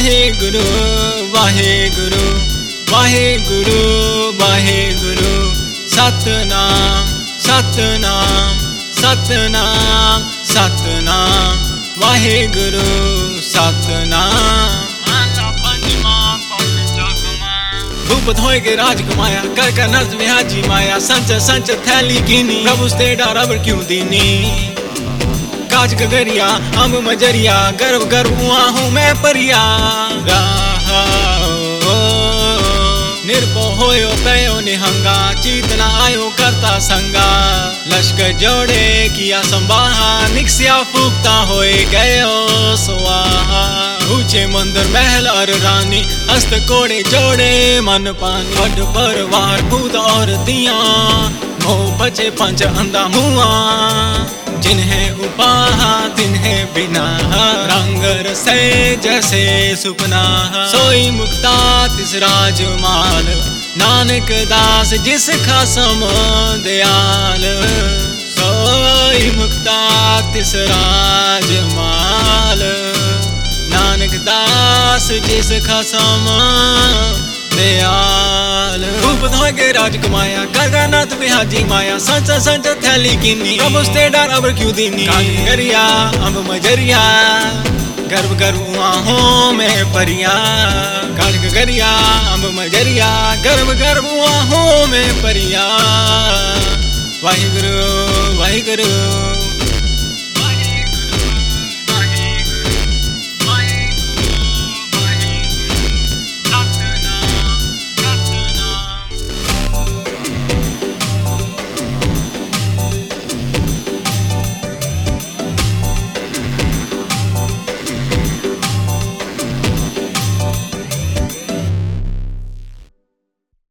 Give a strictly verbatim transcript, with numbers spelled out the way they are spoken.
वाहेगुरु वाहेगुरु वाहेगुरु वाहेगुरु सतनाम सतनाम सतनाम सतनाम वाहेगुरु सतनाम। भूपत होएगे राज कमाया कर कर नर्ज में हाजी माया संच संच थैली गिनी प्रभु स्तेडा रबर क्यों दीनी काज गगरिया हम मजरिया गर्व गर्व हुआ हूँ मैं परिया निर्भो होयो पयो निहंगा चीतना आयो करता संगा लश्कर जोड़े किया संबाहा निक्सिया फूकता होए गयो स्वाहा ऊंचे मंदिर महल और रानी हस्त कोड़े जोड़े मन पानी वड परवार भूत और दिया मोह बचे पंच अंधा मुआ जिन्हें उपाहा तिन्हें बिना रंग रसे जैसे सुपना सोई मुक्ता तिस राजमाल नानक दास जिसका सम दयाल सोई मुक्ता तिस राजमाल नानक दास जिसका सम दयाल रूप धोगे राज कमाया गगनाथ बिहाजी माया संच संच थैली गिनी प्रभु स्तेडा रबर क्यों दीनी गरिया अब मजरिया गर्व गर्व आहों में परिया काज गरिया अब मजरिया गर्व गर्व आहों में परिया वाहिगुरु वाहिगुरु